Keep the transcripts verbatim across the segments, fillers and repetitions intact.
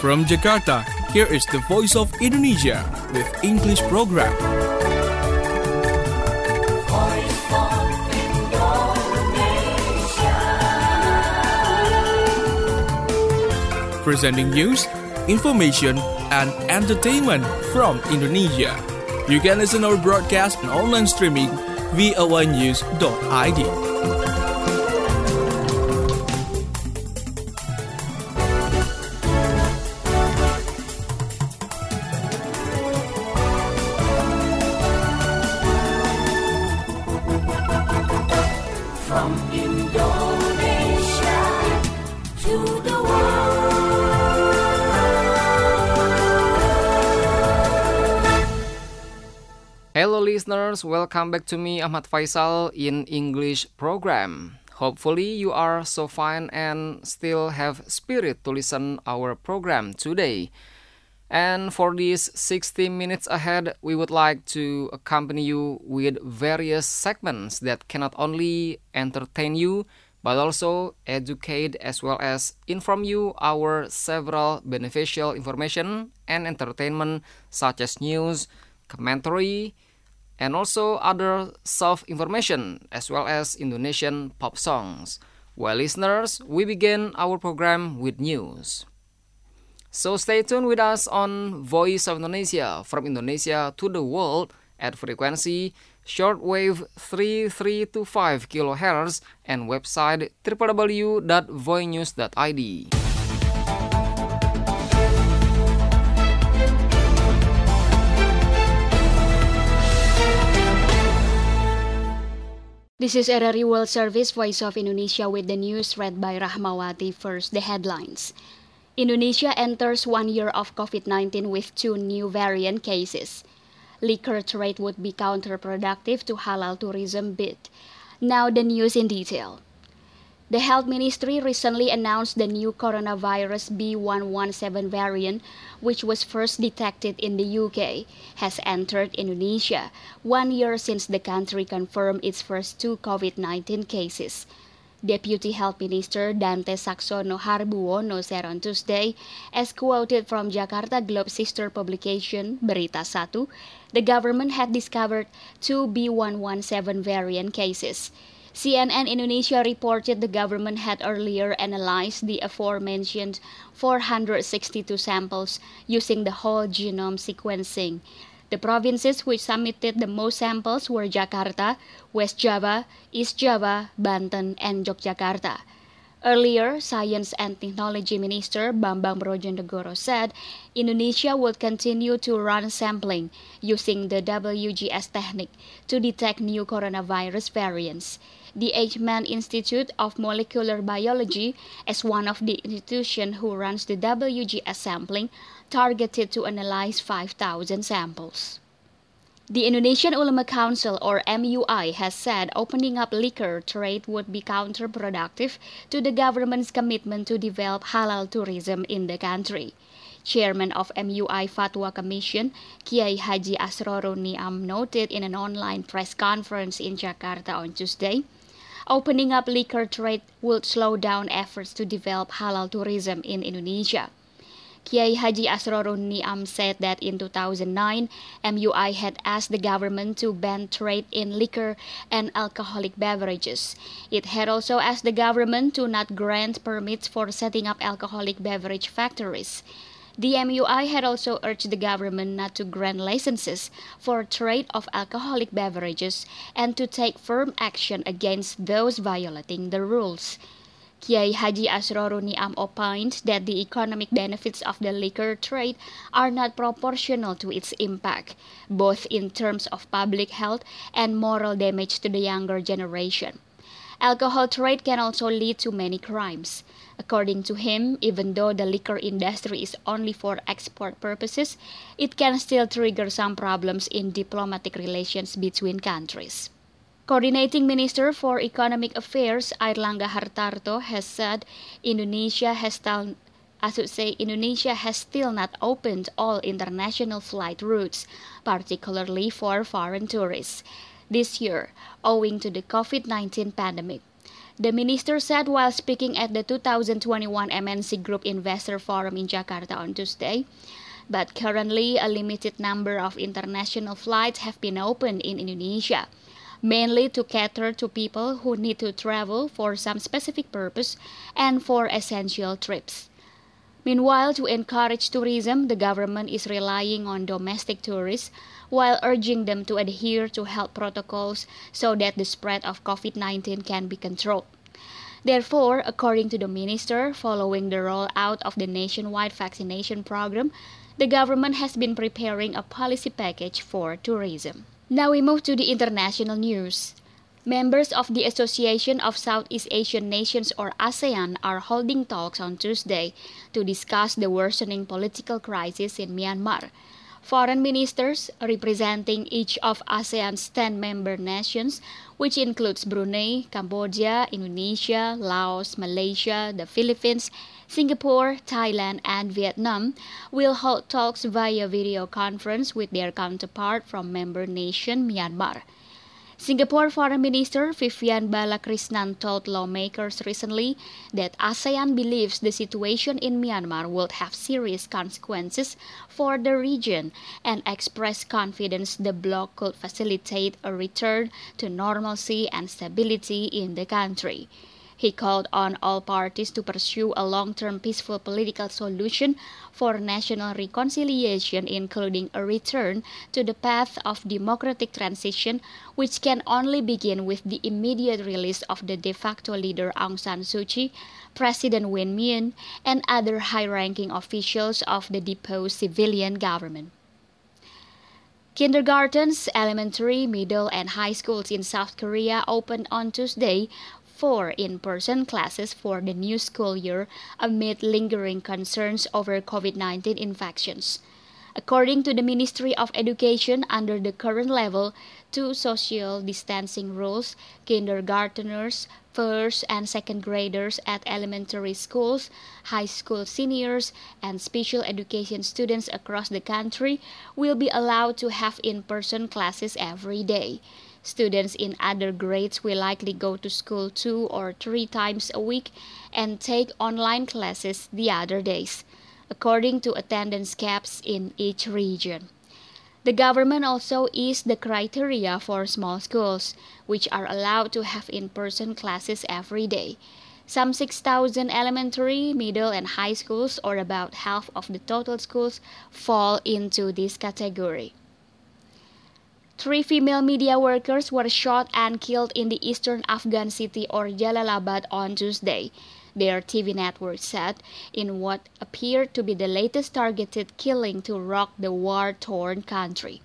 From Jakarta, here is the Voice of Indonesia with English program. Voice of Indonesia. Presenting news, information, and entertainment from Indonesia. You can listen our broadcast and online streaming v o a news dot i d. From Indonesia to the world. Hello listeners, welcome back to me Ahmad Faisal in English program. Hopefully you are so fine and still have spirit to listen our program today. And for these sixty minutes ahead, we would like to accompany you with various segments that can not only entertain you, but also educate as well as inform you our several beneficial information and entertainment such as news, commentary, and also other self-information as well as Indonesian pop songs. Well, listeners, we begin our program with news. So stay tuned with us on Voice of Indonesia, from Indonesia to the world at frequency shortwave three three two five kilohertz and website w w w dot voinews dot i d. This is R R I World Service, Voice of Indonesia with the news read by Rahmawati. First, the headlines. Indonesia enters one year of COVID nineteen with two new variant cases. Liquor trade would be counterproductive to halal tourism bid. Now the news in detail. The Health Ministry recently announced the new coronavirus B one one seven variant, which was first detected in the U K, has entered Indonesia, one year since the country confirmed its first two COVID nineteen cases. Deputy Health Minister Dante Saxono Harbuwono said on Tuesday, as quoted from Jakarta Globe sister publication Berita Satu, the government had discovered two B one one seven variant cases. C N N Indonesia reported the government had earlier analyzed the aforementioned four hundred sixty-two samples using the whole genome sequencing. The provinces which submitted the most samples were Jakarta, West Java, East Java, Banten, and Yogyakarta. Earlier, Science and Technology Minister Bambang Brojonegoro said Indonesia would continue to run sampling using the W G S technique to detect new coronavirus variants. The Eichmann Institute of Molecular Biology, as one of the institutions who runs the W G S sampling, targeted to analyze five thousand samples. The Indonesian Ulama Council, or M U I, has said opening up liquor trade would be counterproductive to the government's commitment to develop halal tourism in the country. Chairman of M U I Fatwa Commission, Kiai Haji Asrorun Niam, noted in an online press conference in Jakarta on Tuesday, opening up liquor trade would slow down efforts to develop halal tourism in Indonesia. Kiai Haji Asrorun Niam said that in two thousand nine, M U I had asked the government to ban trade in liquor and alcoholic beverages. It had also asked the government to not grant permits for setting up alcoholic beverage factories. The M U I had also urged the government not to grant licenses for trade of alcoholic beverages and to take firm action against those violating the rules. Kiai Haji Asrorun Niam opined that the economic benefits of the liquor trade are not proportional to its impact, both in terms of public health and moral damage to the younger generation. Alcohol trade can also lead to many crimes. According to him, even though the liquor industry is only for export purposes, it can still trigger some problems in diplomatic relations between countries. Coordinating Minister for Economic Affairs Airlangga Hartarto has said Indonesia has still, I should say Indonesia has still not opened all international flight routes, particularly for foreign tourists, this year, owing to the COVID nineteen pandemic. The minister said while speaking at the two thousand twenty-one M N C Group Investor Forum in Jakarta on Tuesday. But currently, a limited number of international flights have been opened in Indonesia, mainly to cater to people who need to travel for some specific purpose and for essential trips. Meanwhile, to encourage tourism, the government is relying on domestic tourists while urging them to adhere to health protocols so that the spread of COVID nineteen can be controlled. Therefore, according to the minister, following the rollout of the nationwide vaccination program, the government has been preparing a policy package for tourism. Now we move to the international news. Members of the Association of Southeast Asian Nations or ASEAN are holding talks on Tuesday to discuss the worsening political crisis in Myanmar. Foreign ministers representing each of ASEAN's ten member nations, which includes Brunei, Cambodia, Indonesia, Laos, Malaysia, the Philippines, Singapore, Thailand, and Vietnam, will hold talks via video conference with their counterpart from member nation Myanmar. Singapore Foreign Minister Vivian Balakrishnan told lawmakers recently that ASEAN believes the situation in Myanmar will have serious consequences for the region and expressed confidence the bloc could facilitate a return to normalcy and stability in the country. He called on all parties to pursue a long-term peaceful political solution for national reconciliation, including a return to the path of democratic transition, which can only begin with the immediate release of the de facto leader Aung San Suu Kyi, President Win Myint, and other high-ranking officials of the deposed civilian government. Kindergartens, elementary, middle, and high schools in South Korea opened on Tuesday for in-person classes for the new school year amid lingering concerns over COVID nineteen infections. According to the Ministry of Education, under the current level two social distancing rules, kindergarteners, first and second graders at elementary schools, high school seniors, and special education students across the country will be allowed to have in-person classes every day. Students in other grades will likely go to school two or three times a week and take online classes the other days, according to attendance caps in each region. The government also eased the criteria for small schools, which are allowed to have in-person classes every day. Some six thousand elementary, middle, and high schools, or about half of the total schools, fall into this category. Three female media workers were shot and killed in the eastern Afghan city of Jalalabad on Tuesday, their T V network said, in what appeared to be the latest targeted killing to rock the war-torn country.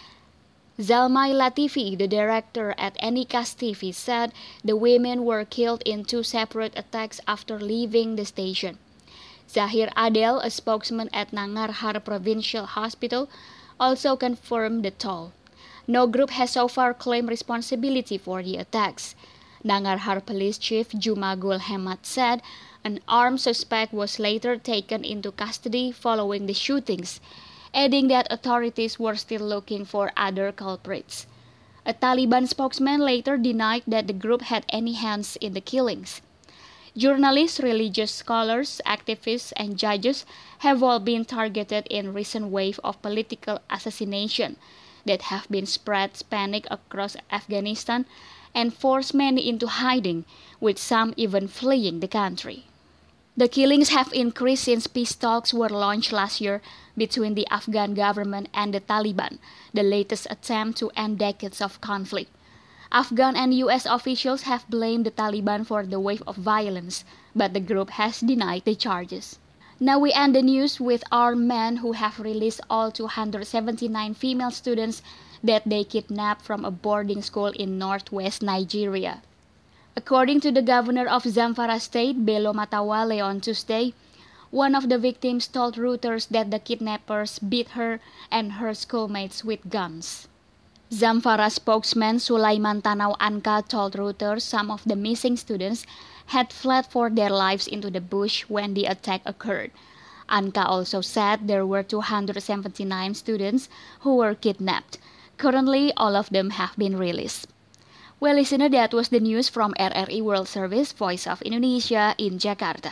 Zalmay Latifi, the director at Enikas T V, said the women were killed in two separate attacks after leaving the station. Zahir Adel, a spokesman at Nangarhar Provincial Hospital, also confirmed the toll. No group has so far claimed responsibility for the attacks. Nangarhar Police Chief Jumagul Hemat said an armed suspect was later taken into custody following the shootings, adding that authorities were still looking for other culprits. A Taliban spokesman later denied that the group had any hands in the killings. Journalists, religious scholars, activists, and judges have all been targeted in recent wave of political assassination that have been spread panic across Afghanistan and forced many into hiding, with some even fleeing the country. The killings have increased since peace talks were launched last year between the Afghan government and the Taliban, the latest attempt to end decades of conflict. Afghan and U S officials have blamed the Taliban for the wave of violence, but the group has denied the charges. Now we end the news with armed men who have released all two hundred seventy-nine female students that they kidnapped from a boarding school in northwest Nigeria. According to the governor of Zamfara State, Bello Matawale, on Tuesday, one of the victims told Reuters that the kidnappers beat her and her schoolmates with guns. Zamfara spokesman Sulaiman Tanau Anka told Reuters some of the missing students had fled for their lives into the bush when the attack occurred. Anka also said there were two hundred seventy-nine students who were kidnapped. Currently, all of them have been released. Well, listener, that was the news from R R I World Service, Voice of Indonesia in Jakarta.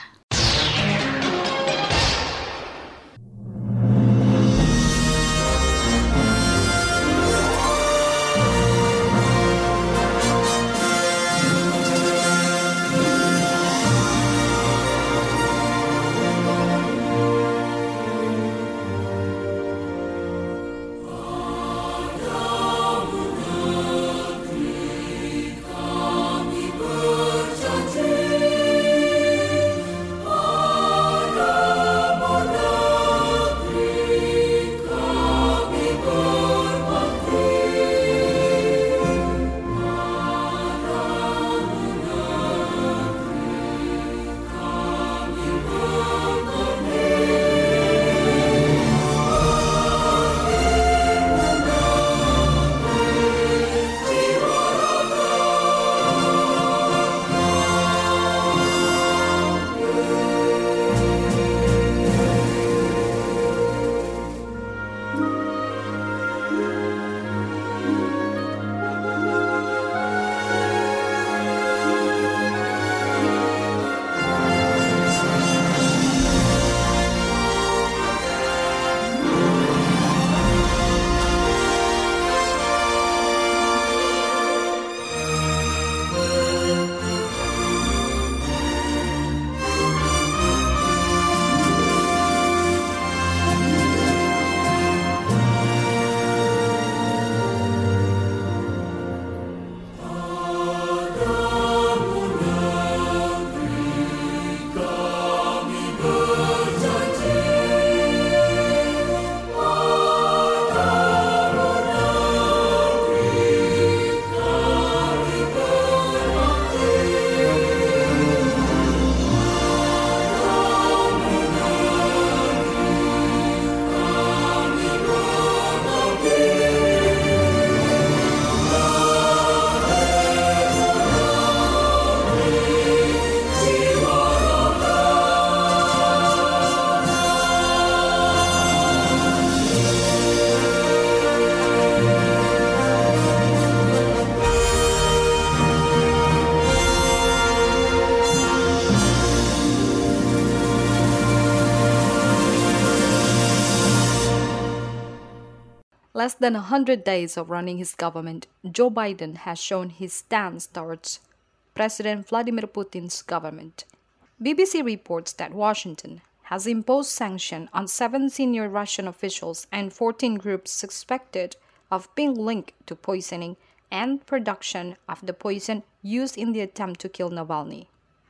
Less than one hundred days of running his government, Joe Biden has shown his stance towards President Vladimir Putin's government. B B C reports that Washington has imposed sanctions on seven senior Russian officials and fourteen groups suspected of being linked to poisoning and production of the poison used in the attempt to kill Navalny.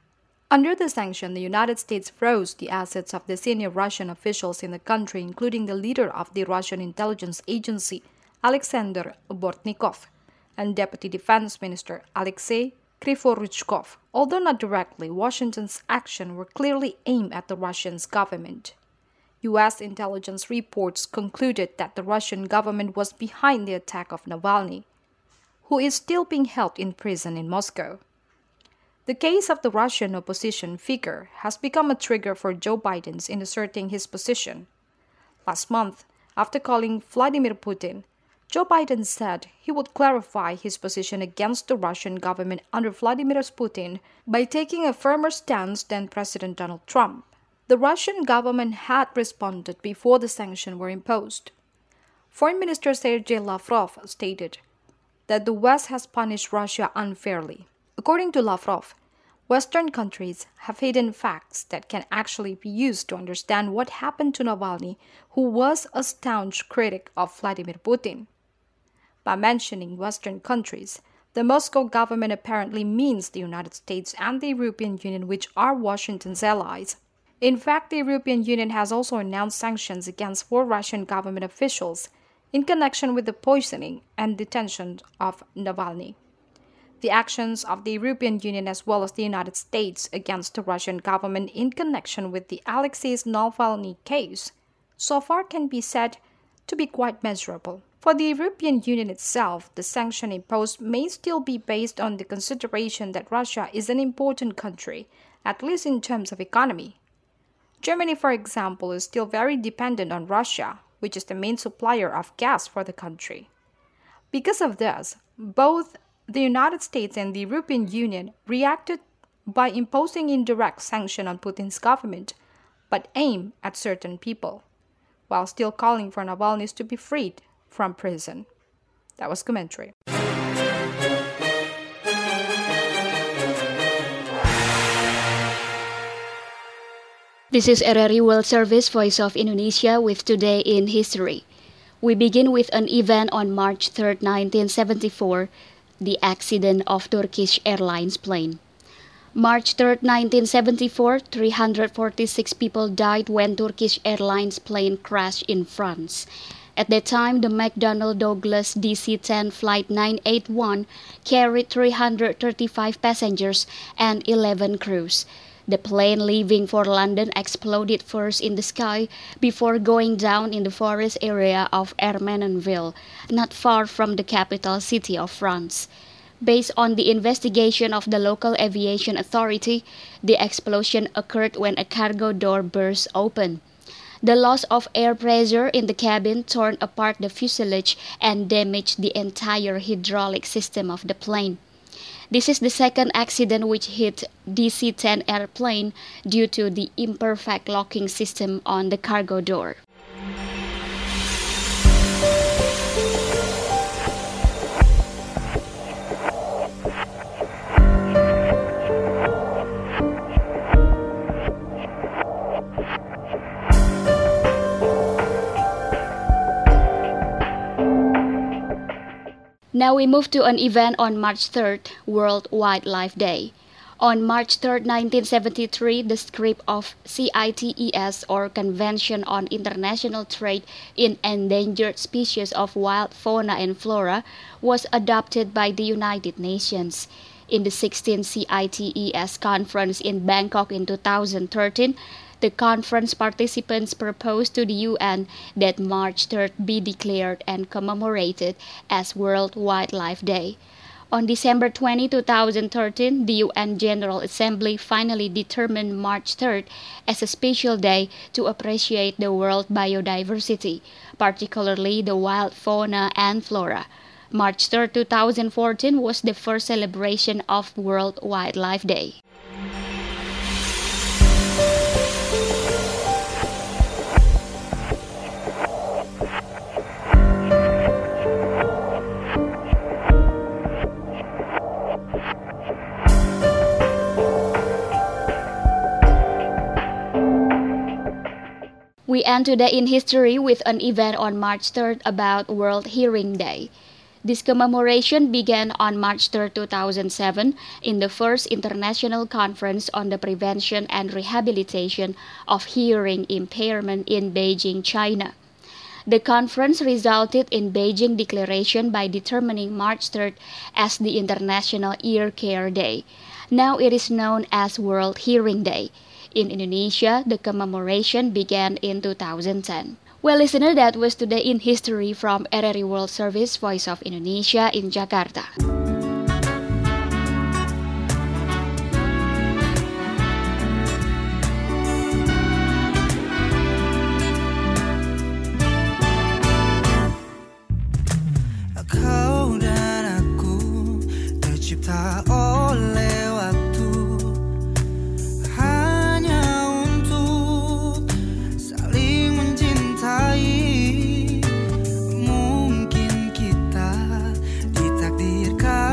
Under the sanction, the United States froze the assets of the senior Russian officials in the country, including the leader of the Russian intelligence agency, Alexander Bortnikov, and Deputy Defense Minister Alexei Krivoruchkov. Although not directly, Washington's actions were clearly aimed at the Russian government. U S intelligence reports concluded that the Russian government was behind the attack of Navalny, who is still being held in prison in Moscow. The case of the Russian opposition figure has become a trigger for Joe Biden in asserting his position. Last month, after calling Vladimir Putin, Joe Biden said he would clarify his position against the Russian government under Vladimir Putin by taking a firmer stance than President Donald Trump. The Russian government had responded before the sanctions were imposed. Foreign Minister Sergei Lavrov stated that the West has punished Russia unfairly. According to Lavrov, Western countries have hidden facts that can actually be used to understand what happened to Navalny, who was a staunch critic of Vladimir Putin. By mentioning Western countries, the Moscow government apparently means the United States and the European Union, which are Washington's allies. In fact, the European Union has also announced sanctions against four Russian government officials in connection with the poisoning and detention of Navalny. The actions of the European Union as well as the United States against the Russian government in connection with the Alexei Navalny case so far can be said to be quite measurable. For the European Union itself, the sanction imposed may still be based on the consideration that Russia is an important country, at least in terms of economy. Germany, for example, is still very dependent on Russia, which is the main supplier of gas for the country. Because of this, both the United States and the European Union reacted by imposing indirect sanction on Putin's government, but aimed at certain people, while still calling for Navalny to be freed from prison. That was commentary. This is R R I World Service, Voice of Indonesia, with Today in History. We begin with an event on March third, nineteen seventy-four, the accident of Turkish Airlines plane. March third, nineteen seventy-four, three hundred forty-six people died when Turkish Airlines plane crashed in France. At that time, the McDonnell Douglas D C ten Flight nine eighty-one carried three hundred thirty-five passengers and eleven crews. The plane leaving for London exploded first in the sky before going down in the forest area of Ermenonville, not far from the capital city of France. Based on the investigation of the local aviation authority, the explosion occurred when a cargo door burst open. The loss of air pressure in the cabin torn apart the fuselage and damaged the entire hydraulic system of the plane. This is the second accident which hit D C ten airplane due to the imperfect locking system on the cargo door. Now we move to an event on March third, World Wildlife Day. On March third, nineteen seventy-three, the script of CITES, or Convention on International Trade in Endangered Species of Wild Fauna and Flora, was adopted by the United Nations. In the sixteenth CITES conference in Bangkok in two thousand thirteen, the conference participants proposed to the U N that March third be declared and commemorated as World Wildlife Day. On December twentieth, two thousand thirteen, the U N General Assembly finally determined March third as a special day to appreciate the world biodiversity, particularly the wild fauna and flora. March third, two thousand fourteen was the first celebration of World Wildlife Day. We end today in history with an event on March third about World Hearing Day. This commemoration began on March third, two thousand seven in the first International Conference on the Prevention and Rehabilitation of Hearing Impairment in Beijing, China. The conference resulted in Beijing Declaration by determining March third as the International Ear Care Day. Now it is known as World Hearing Day. In Indonesia, the commemoration began in two thousand ten. Well, listener, that was Today in History from R R I World Service, Voice of Indonesia in Jakarta. Kau dan aku tercipta oleh waktu, hanya untuk saling mencintai. Mungkin kita ditakdirkan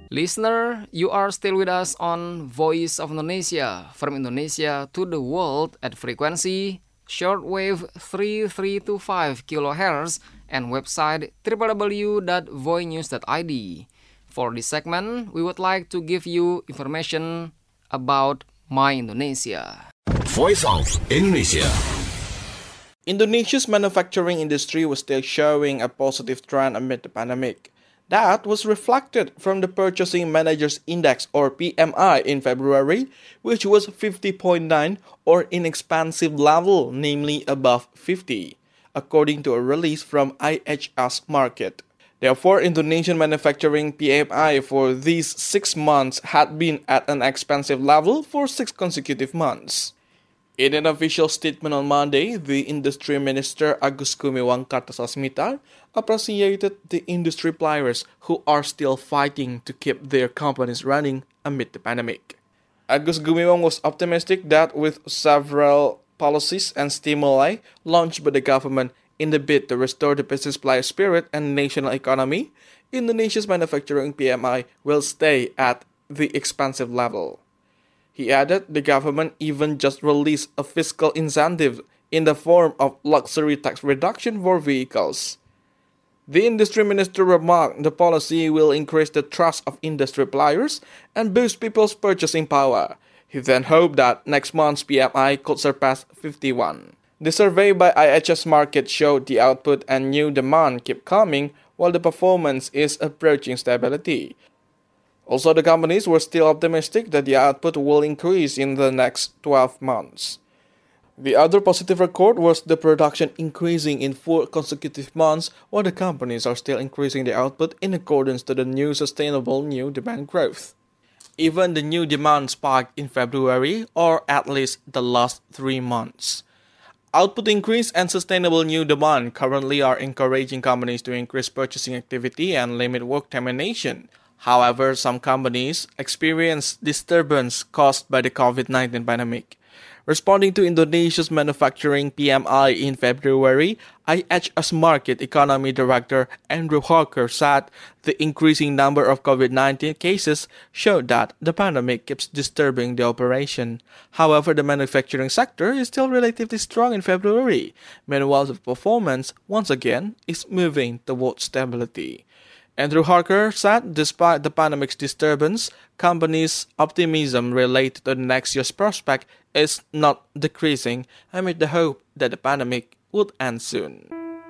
Listener, you are still with us on Voice of Indonesia, from Indonesia to the world at frequency shortwave three three two five kilohertz and website w w w dot voinews dot i d. For this segment, we would like to give you information about My Indonesia. Voice of Indonesia. Indonesia's manufacturing industry was still showing a positive trend amid the pandemic. That was reflected from the Purchasing Managers' Index or P M I in February, which was fifty point nine or in expansive level, namely above fifty, according to a release from I H S Markit. Therefore, Indonesian manufacturing P M I for these six months had been at an expansive level for six consecutive months. In an official statement on Monday, the Industry Minister Agus Gumiwang Kartasasmita appreciated the industry players who are still fighting to keep their companies running amid the pandemic. Agus Gumiwang was optimistic that with several policies and stimuli launched by the government in the bid to restore the business player spirit and national economy, Indonesia's manufacturing P M I will stay at the expansive level. He added the government even just released a fiscal incentive in the form of luxury tax reduction for vehicles. The industry minister remarked the policy will increase the trust of industry players and boost people's purchasing power. He then hoped that next month's P M I could surpass fifty-one. The survey by I H S Markit showed the output and new demand keep coming while the performance is approaching stability. Also, the companies were still optimistic that the output will increase in the next twelve months. The other positive record was the production increasing in four consecutive months, while the companies are still increasing the output in accordance to the new sustainable new demand growth. Even the new demand spiked in February, or at least the last three months. Output increase and sustainable new demand currently are encouraging companies to increase purchasing activity and limit work termination. However, some companies experience disturbance caused by the COVID nineteen pandemic. Responding to Indonesia's manufacturing P M I in February, I H S Markit Economy Director Andrew Harker said the increasing number of COVID nineteen cases showed that the pandemic keeps disturbing the operation. However, the manufacturing sector is still relatively strong in February. Meanwhile, the performance, once again, is moving towards stability. Andrew Harker said despite the pandemic's disturbance, companies' optimism related to the next year's prospect is not decreasing amid the hope that the pandemic would end soon.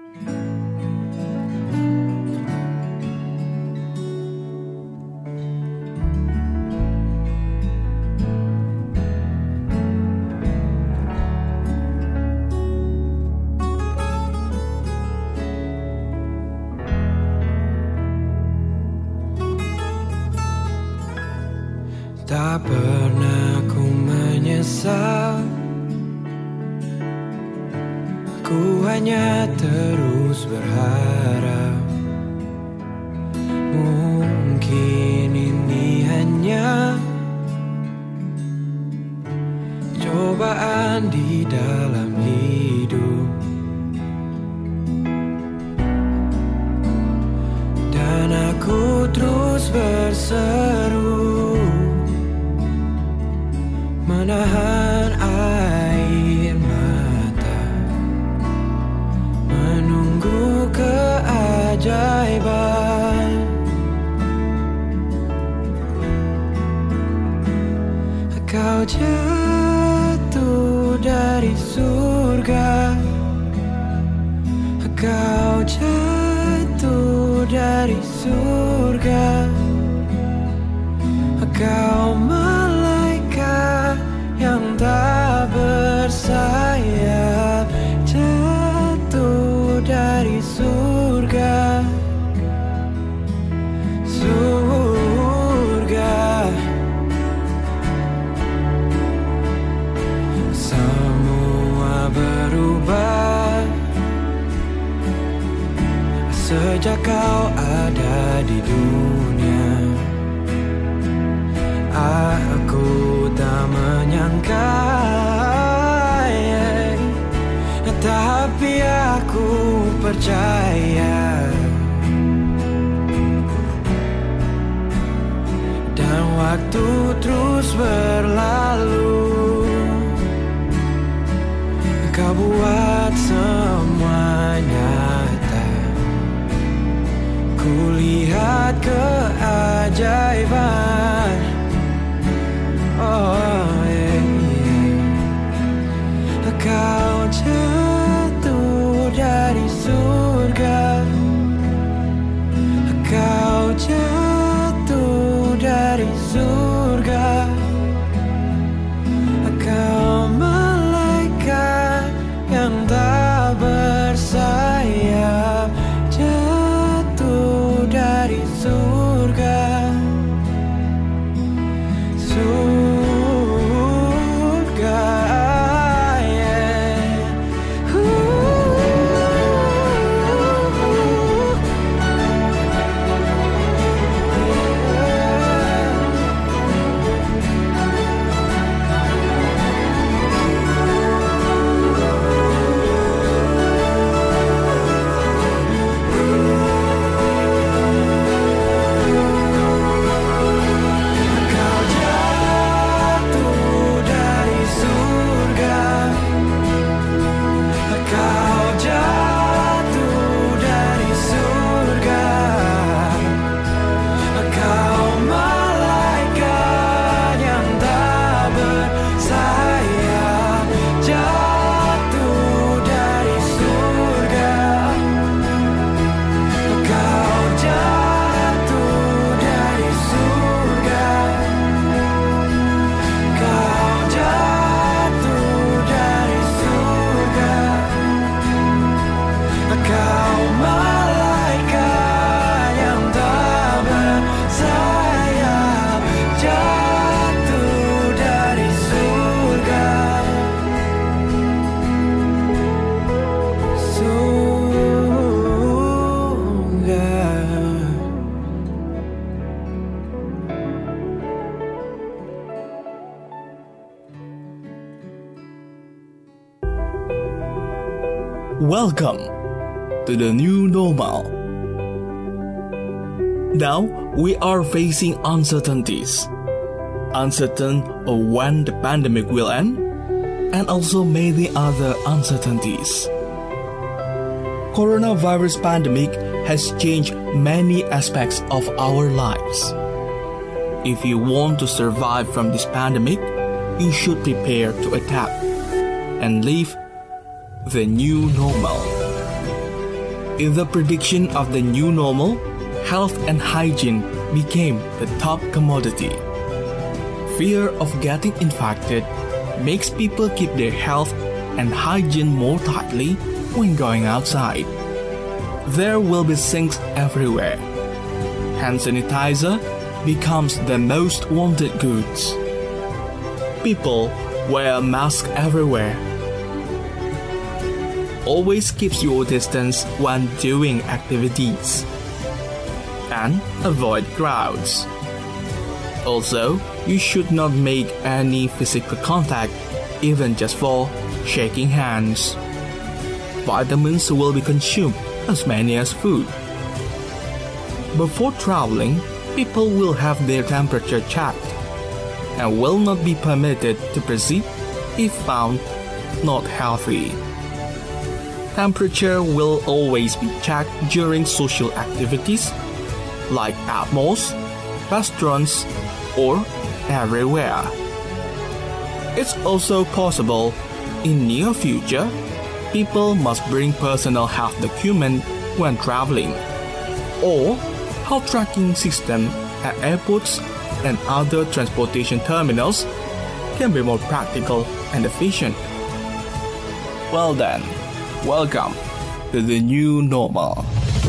Tak pernah ku menyesal, ku hanya terus berharap mungkin ini hanya cobaan di dalam hidup, dan aku terus berseru menahan air mata, menunggu keajaiban. Kau jatuh dari surga, kau jatuh dari surga, kau malaikat yang tak bersayap, jatuh dari surga, surga. Semua berubah sejak kau ada di dunia. Aku tak menyangka, yeah, tapi aku percaya waktu terus berlalu, Kau buat semua nyata. Kulihat keajaiban. Oh yeah, yeah. Kau jatuh dari surga. Kau jatuh dari surga. Kau malaikat yang tak bersayap, jatuh dari surga. Surga, yeah. Kau jatuh dari surga. Kau jatuh dari surga. Kau malaikat yang tak bersayap, jatuh dari surga. Kau jatuh dari surga. Kau jatuh dari surga. Kau malaikat yang tak bersayap, jatuh dari surga. Surga. Welcome to the new normal. Now we are facing uncertainties. Uncertain of when the pandemic will end, and also many other uncertainties. Coronavirus pandemic has changed many aspects of our lives. If you want to survive from this pandemic, you should prepare to adapt and live the new normal. In the prediction of the new normal, health and hygiene became the top commodity. Fear of getting infected makes people keep their health and hygiene more tightly when going outside. There will be sinks everywhere. Hand sanitizer becomes the most wanted goods. People wear masks everywhere. Always keep your distance when doing activities. And avoid crowds. Also, you should not make any physical contact, even just for shaking hands. Vitamins will be consumed as many as food. Before traveling, people will have their temperature checked and will not be permitted to proceed if found not healthy. Temperature will always be checked during social activities like at malls, restaurants, or everywhere. It's also possible in near future, people must bring personal health document when traveling, or health tracking system at airports and other transportation terminals can be more practical and efficient. Well then, welcome to the new normal.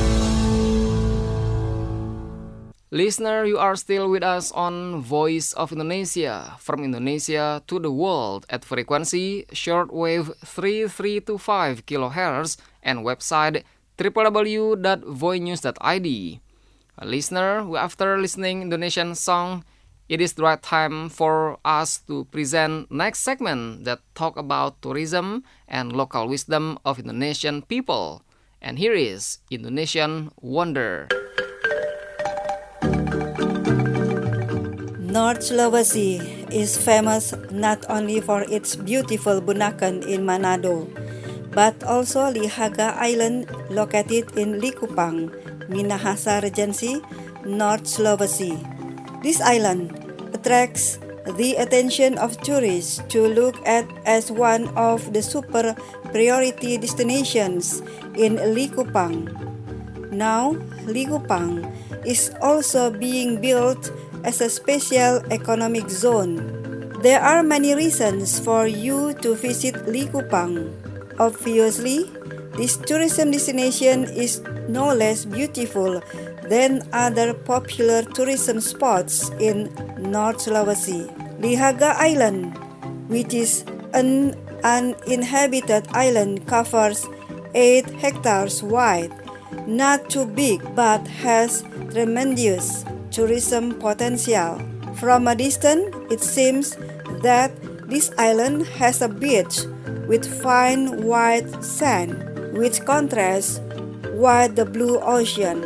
Listener, you are still with us on Voice of Indonesia, from Indonesia to the world at frequency shortwave three three two five kilohertz and website w w w dot voinews dot i d. Listener, after listening Indonesian song, it is the right time for us to present next segment that talk about tourism and local wisdom of Indonesian people. And here is Indonesian Wonder. North Sulawesi is famous not only for its beautiful Bunaken in Manado, but also Lihaga Island located in Likupang, Minahasa Regency, North Sulawesi. This island attracts the attention of tourists to look at as one of the super priority destinations in Likupang. Now, Likupang is also being built as a special economic zone. There are many reasons for you to visit Likupang. Obviously, this tourism destination is no less beautiful than other popular tourism spots in North Sulawesi. Lihaga Island, which is an uninhabited island, covers eight hectares wide, not too big but has tremendous tourism potential. From a distance, it seems that this island has a beach with fine white sand, which contrasts with the blue ocean.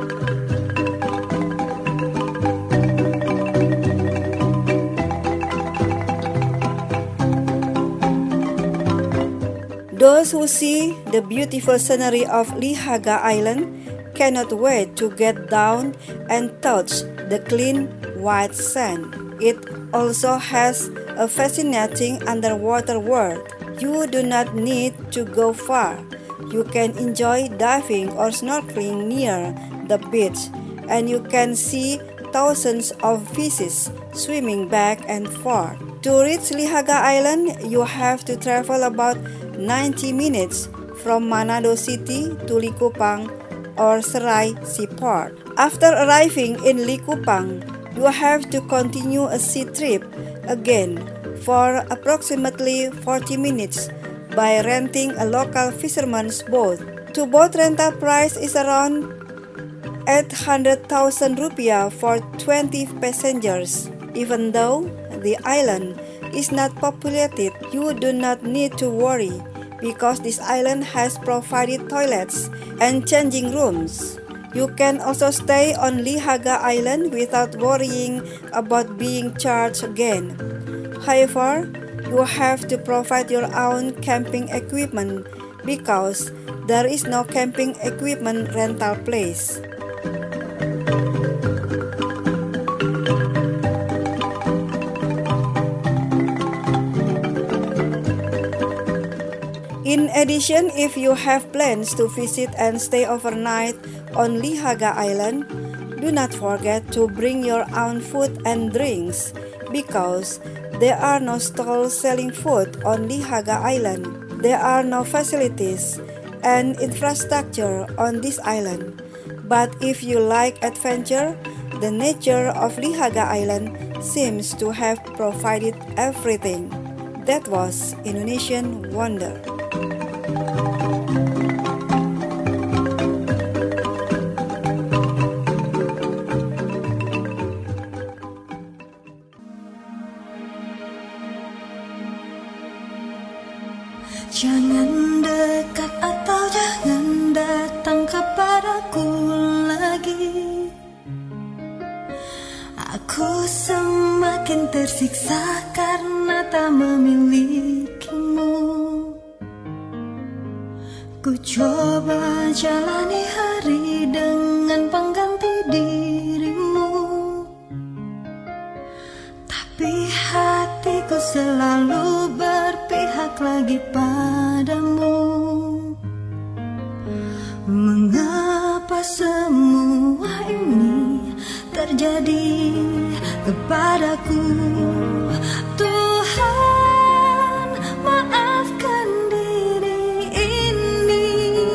Those who see the beautiful scenery of Lihaga Island cannot wait to get down and touch the clean white sand. It also has a fascinating underwater world. You do not need to go far. You can enjoy diving or snorkeling near the beach, and you can see thousands of fishes swimming back and forth. To reach Lihaga Island, you have to travel about ninety minutes from Manado City to Likupang or Serai Seaport. After arriving in Likupang, you have to continue a sea trip again for approximately forty minutes by renting a local fisherman's boat. The boat rental price is around eight hundred thousand rupiah for twenty passengers. Even though the island is not populated, you do not need to worry because this island has provided toilets and changing rooms. You can also stay on Lihaga Island without worrying about being charged again. However, you have to provide your own camping equipment because there is no camping equipment rental place. In addition, if you have plans to visit and stay overnight on Lihaga Island, do not forget to bring your own food and drinks because there are no stalls selling food on Lihaga Island. There are no facilities and infrastructure on this island. But if you like adventure, the nature of Lihaga Island seems to have provided everything. That was Indonesian Wonder. Jangan dekat atau jangan datang kepadaku lagi. Aku semakin tersiksa karena tak memilikimu. Ku coba jalani hari dengan pengganti dirimu, tapi hatiku selalu berpihak lagi padamu. Mengapa semua ini terjadi kepadaku? Tuhan, maafkan diri ini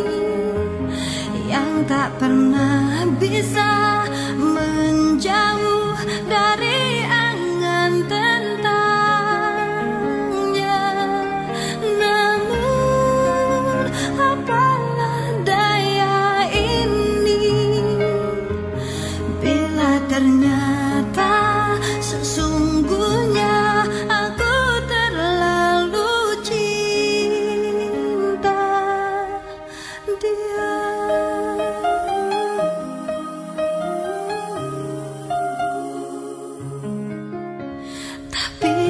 yang tak pernah bisa menjauh dari angan tentangnya. Namun apalah daya ini bila ternyata sesungguhnya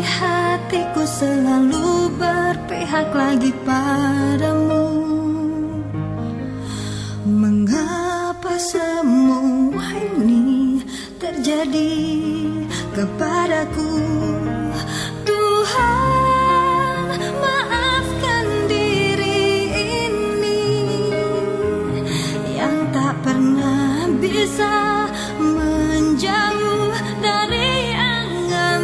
hatiku selalu berpihak lagi padamu. Mengapa semua ini terjadi kepadaku? Tuhan, maafkan diri ini yang tak pernah bisa menjauh dari angan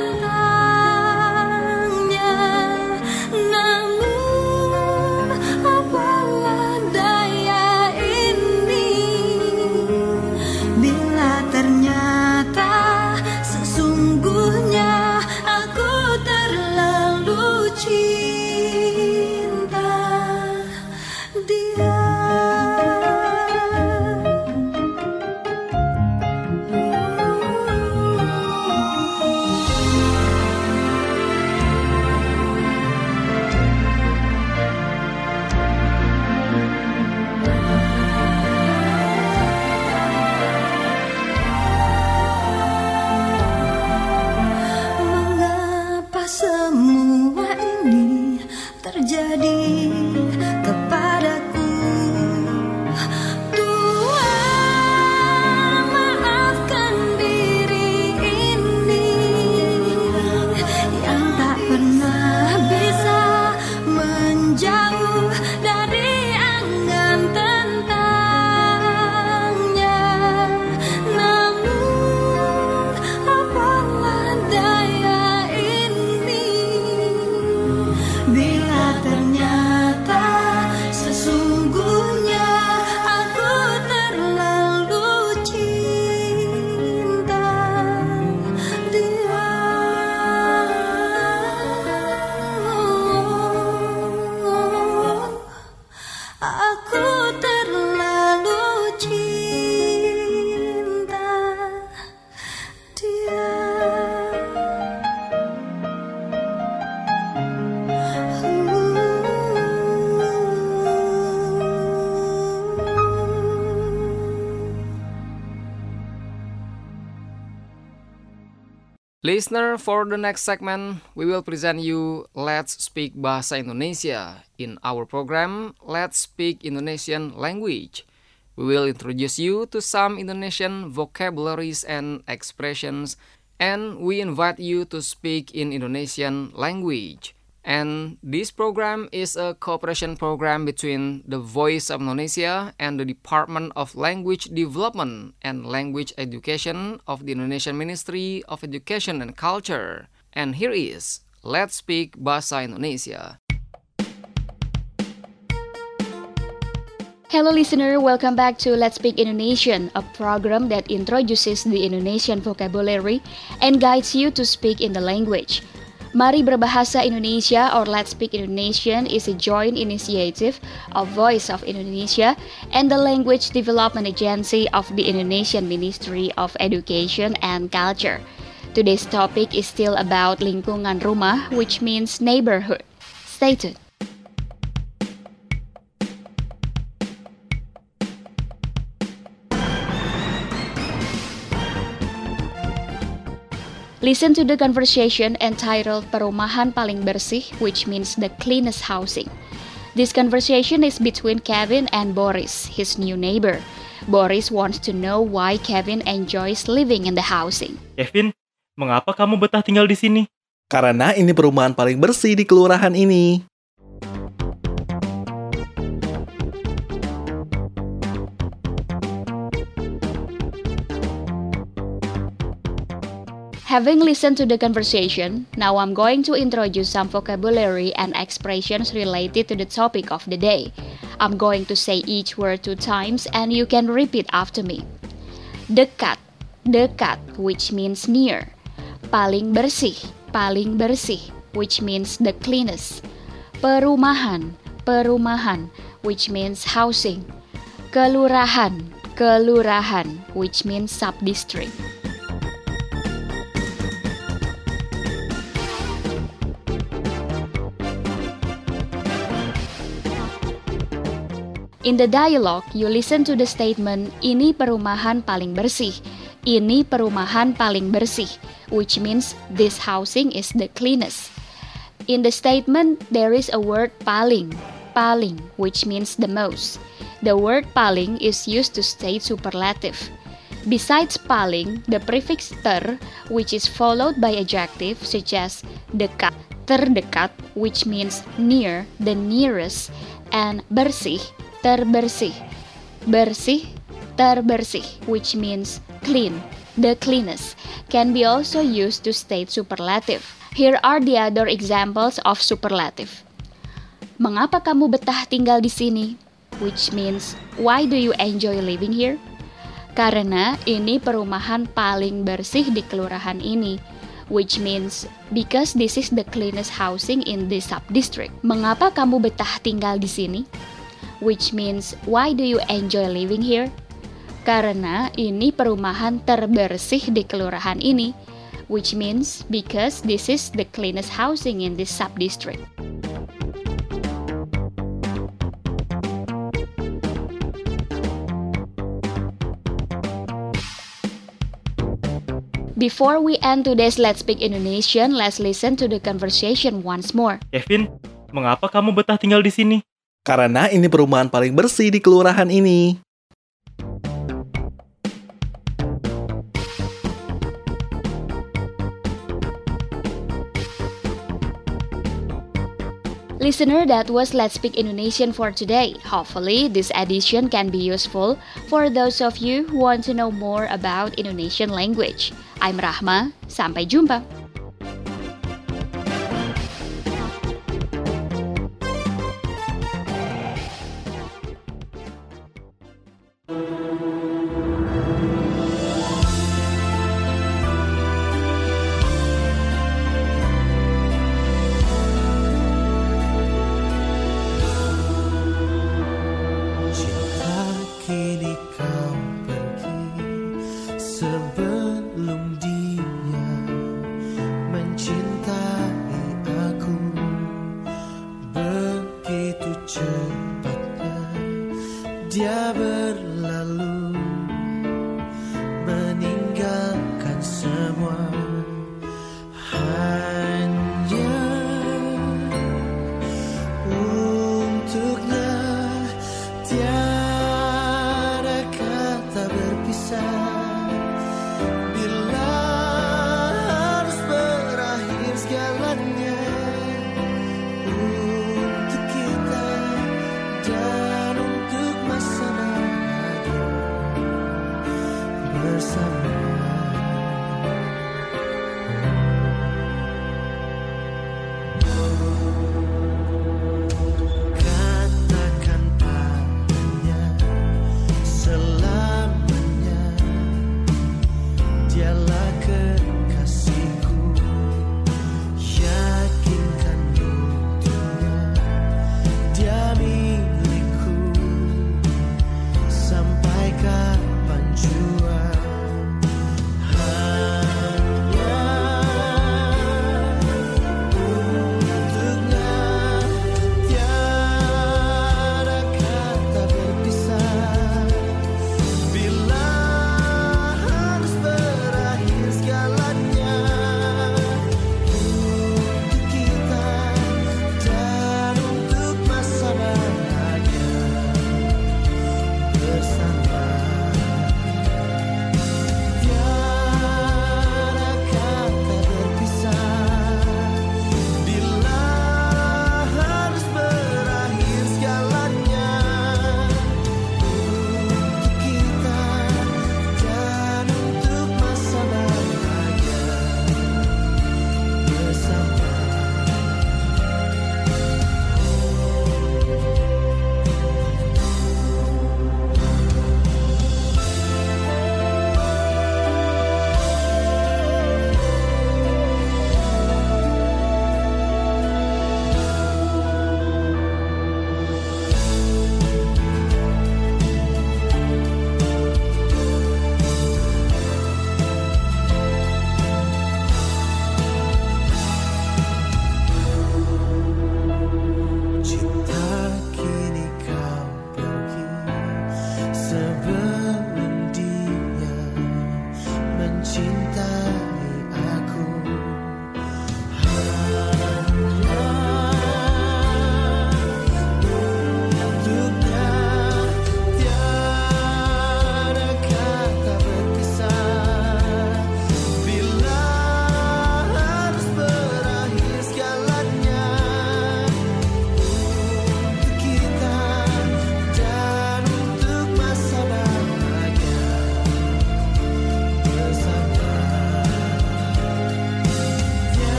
tentangnya. Namun apalah daya ini bila ternyata sesungguhnya aku terlalu cinta dia. Mengapa semua ini terjadi kepadaku? Tuhan, maafkan diri ini yang tak pernah bisa menjauh dari angan tentangnya. Namun apalah daya ini bila ternyata sesungguhnya aku terlalu cinta dia. Aku terlalu cinta dia. Listener, for the next segment, we will present you Let's Speak Bahasa Indonesia. In our program, Let's Speak Indonesian Language. We will introduce you to some Indonesian vocabularies and expressions, and we invite you to speak in Indonesian language. And this program is a cooperation program between the Voice of Indonesia and the Department of Language Development and Language Education of the Indonesian Ministry of Education and Culture. And here is Let's Speak Bahasa Indonesia. Hello listener, welcome back to Let's Speak Indonesian, a program that introduces the Indonesian vocabulary and guides you to speak in the language. Mari Berbahasa Indonesia or Let's Speak Indonesian is a joint initiative of Voice of Indonesia and the Language Development Agency of the Indonesian Ministry of Education and Culture. Today's topic is still about lingkungan rumah, which means neighborhood. Stay tuned. Listen to the conversation entitled Perumahan Paling Bersih, which means the cleanest housing. This conversation is between Kevin and Boris, his new neighbor. Boris wants to know why Kevin enjoys living in the housing. Kevin, mengapa kamu betah tinggal di sini? Karena ini perumahan paling bersih di kelurahan ini. Having listened to the conversation, now I'm going to introduce some vocabulary and expressions related to the topic of the day. I'm going to say each word two times and you can repeat after me. Dekat, dekat, which means near. Paling bersih, paling bersih, which means the cleanest. Perumahan, perumahan, which means housing. Kelurahan, kelurahan, which means sub-district. In the dialogue, you listen to the statement, ini perumahan paling bersih. ini perumahan paling bersih, which means this housing is the cleanest. In the statement, there is a word paling, paling, which means the most. The word paling is used to state superlative. Besides paling, the prefix ter, which is followed by adjective such as dekat, terdekat, which means near, the nearest, and bersih, terbersih, bersih, terbersih, which means clean, the cleanest, can be also used to state superlative. Here are the other examples of superlative. Mengapa kamu betah tinggal di sini? Which means, why do you enjoy living here? Karena ini perumahan paling bersih di kelurahan ini. Which means, because this is the cleanest housing in this sub-district. Mengapa kamu betah tinggal di sini? Which means, why do you enjoy living here? Karena ini perumahan terbersih di kelurahan ini. Which means, because this is the cleanest housing in this sub-district. Before we end today's Let's Speak Indonesian, let's listen to the conversation once more. Kevin, mengapa kamu betah tinggal di sini? Karena ini perumahan paling bersih di kelurahan ini. Listener, that was Let's Speak Indonesian for today. Hopefully, this edition can be useful for those of you who want to know more about Indonesian language. I'm Rahma, sampai jumpa. Kini kau pergi sebelum dia mencintai aku. Begitu cepatnya dia berlalu, meninggalkan semua. Hanya untuknya tiada kata berpisah. Bila harus berakhir segalanya untuk kita dan untuk masa bahagia bersama. Katakan padanya selamanya dialah kekasihku. Yakinkan untuknya dia milikku sampai kapan jua.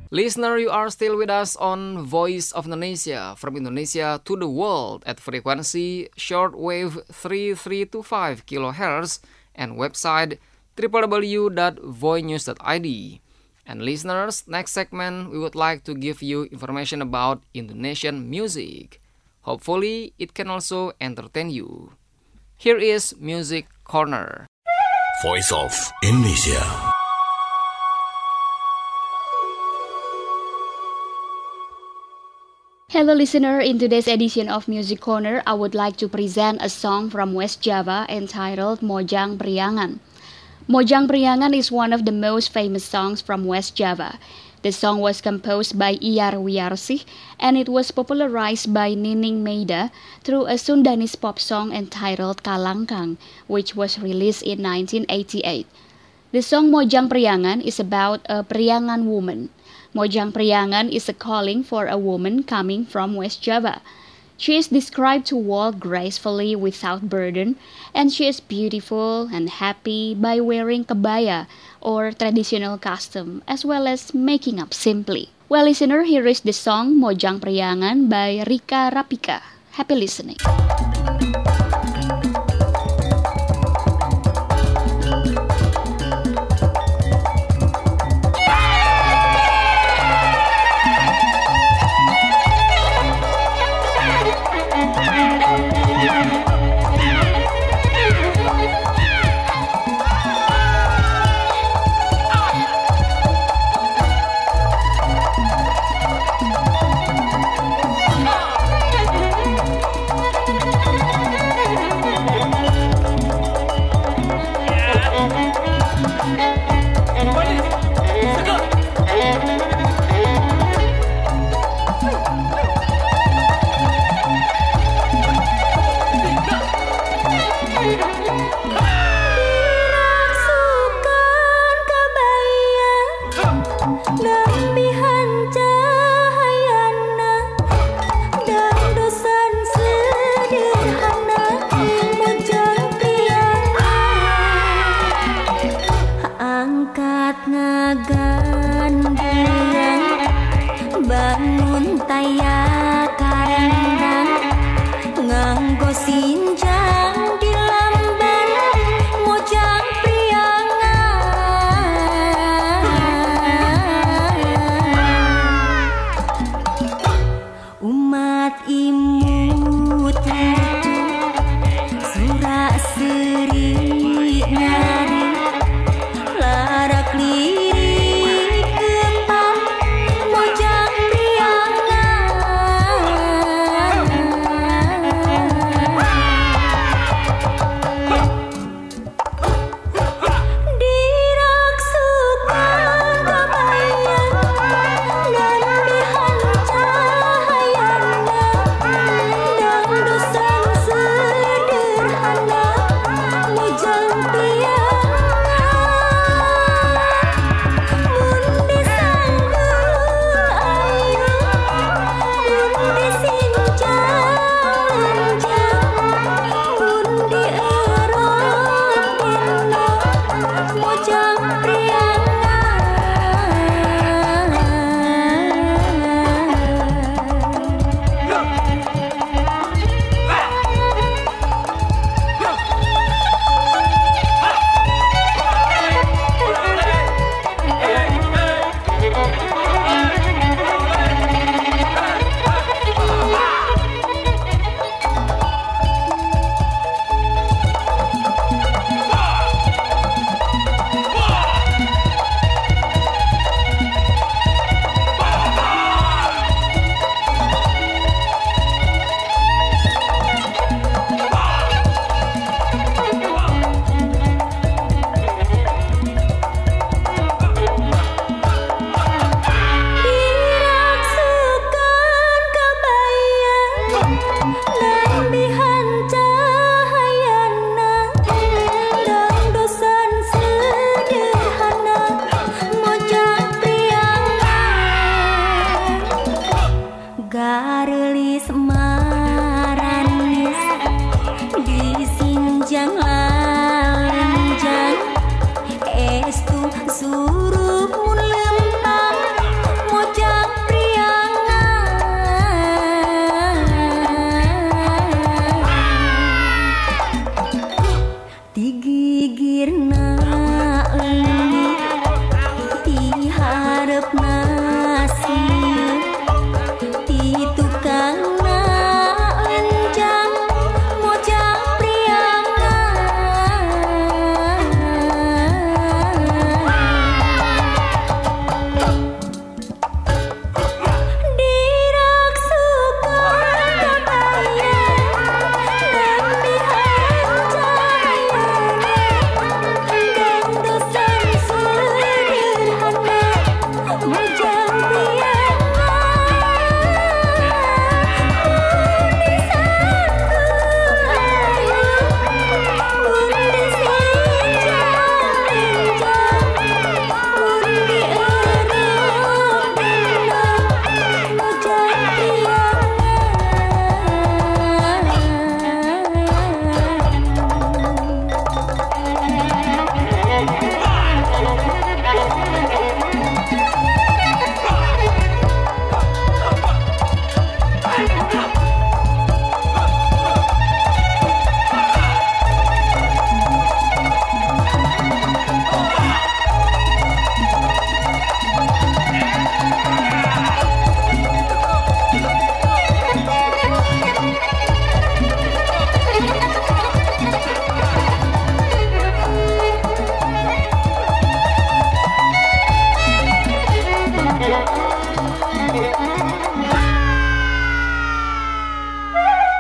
Listener, you are still with us on Voice of Indonesia, from Indonesia to the world at frequency shortwave three three two five kilohertz and website w w w dot voice news dot i d. And listeners, next segment we would like to give you information about Indonesian music. Hopefully, it can also entertain you. Here is Music Corner. Voice of Indonesia. Hello listener, in today's edition of Music Corner, I would like to present a song from West Java entitled Mojang Priangan. Mojang Priangan is one of the most famous songs from West Java. The song was composed by Iyar Wiarsih and it was popularized by Nining Meida through a Sundanese pop song entitled Kalangkang, which was released in nineteen eighty-eight. The song Mojang Priangan is about a Priangan woman. Mojang Priangan is a calling for a woman coming from West Java. She is described to walk gracefully without burden, and she is beautiful and happy by wearing kebaya or traditional costume, as well as making up simply. Well, listener, here is the song Mojang Priangan by Rika Rapika. Happy listening.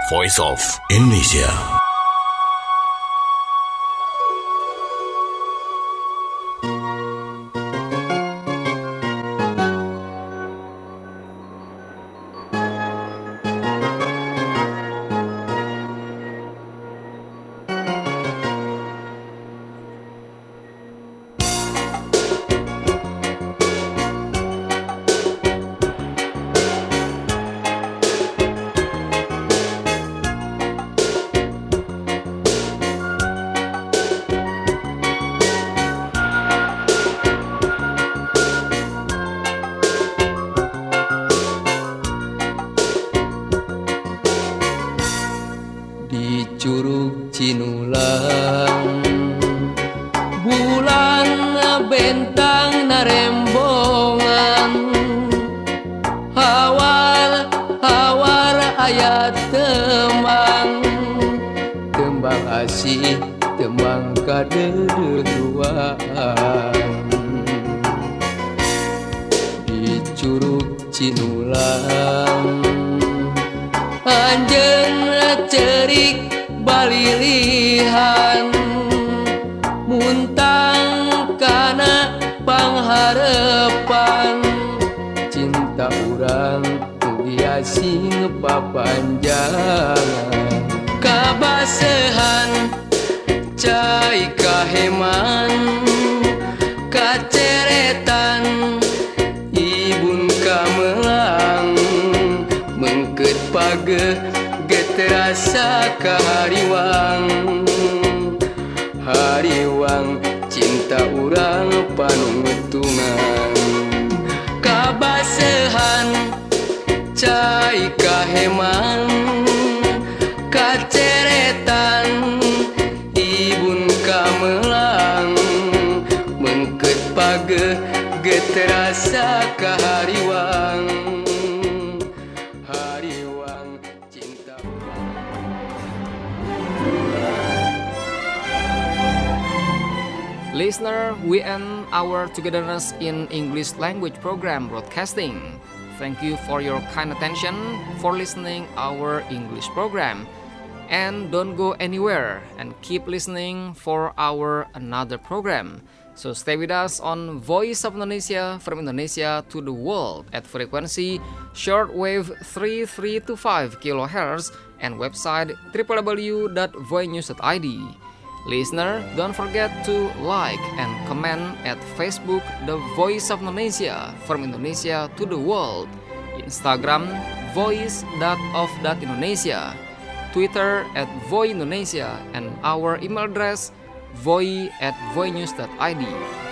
Voice of Indonesia. Curug Cinulang bulan bentang narembongan hawar hawar ayat tembang tembang asih tembang kadeduaan di Curug Cinulang anjeun cerik balilihan muntang kana pangharepan cinta urang biasi papanjangan kabasehan cai kaheman kaceretan ibun kamelang mengkeut pageh terasa kahariwang hariwang cinta urang panungtungan kabasehan cai kaheman kaceretan ibun kamelang mengkeut pageh geterasa kahariwang hariwang cinta Listener, we end our togetherness in English language program broadcasting. Thank you for your kind attention for listening our English program. And don't go anywhere and keep listening for our another program. So stay with us on Voice of Indonesia from Indonesia to the world at frequency shortwave three three two five kilohertz and website w w w dot voinews dot i d. Listener, don't forget to like and comment at Facebook The Voice of Indonesia from Indonesia to the world, Instagram voice dot of dot indonesia, Twitter at Voi Indonesia, and our email address voi at voinews dot i d.